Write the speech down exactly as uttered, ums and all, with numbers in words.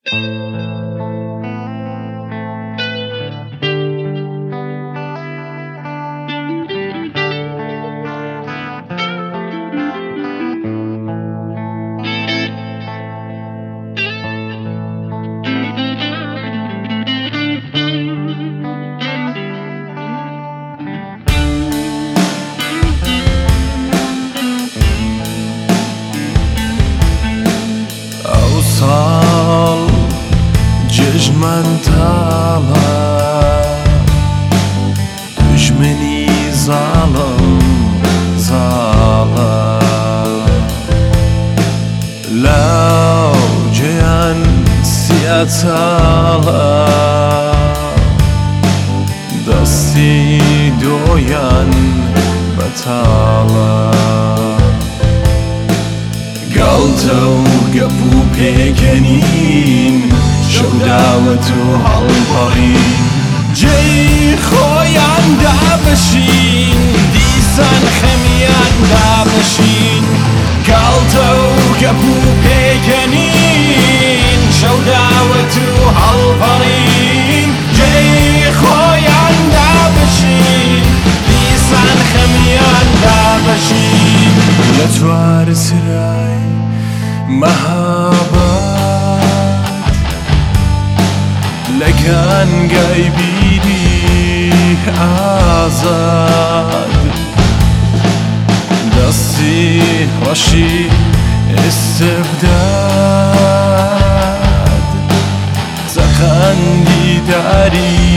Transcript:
أوصل ججمن طالع دشمني ظالم ظالم لو جيان سياتالا دستي دويان بتالا قلتو قبو بيكنين شوداوتو هالبارين جي خويان دابشين ديسان خميان دابشين قلتو قبو بيكنين شوداوتو هالبارين جي خويان دابشين ديسان خميان دابشين لتوار سراي مهابات لكان قايبيني آزاد دستي رشي استبداد زخندي داري